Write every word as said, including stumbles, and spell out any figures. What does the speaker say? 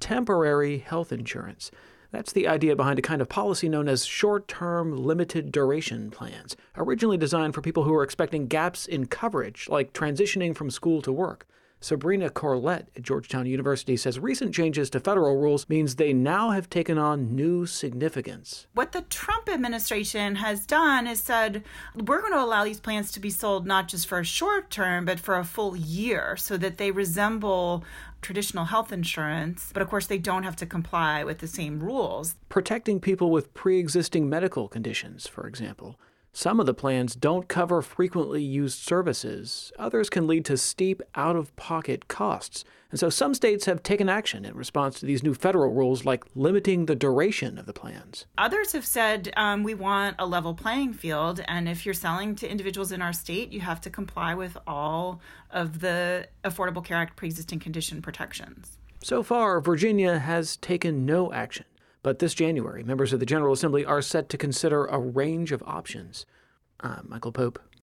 temporary health insurance. That's the idea behind a kind of policy known as short-term limited duration plans, originally designed for people who are expecting gaps in coverage, like transitioning from school to work. Sabrina Corlett at Georgetown University says recent changes to federal rules means they now have taken on new significance. What the Trump administration has done is said, we're going to allow these plans to be sold not just for a short term, but for a full year so that they resemble traditional health insurance. But of course, they don't have to comply with the same rules. Protecting people with pre-existing medical conditions, for example. Some of the plans don't cover frequently used services. Others can lead to steep out-of-pocket costs. And so some states have taken action in response to these new federal rules, like limiting the duration of the plans. Others have said, um, we want a level playing field, and if you're selling to individuals in our state, you have to comply with all of the Affordable Care Act pre-existing condition protections. So far, Virginia has taken no action. But this January, members of the General Assembly are set to consider a range of options. I'm Michael Pope.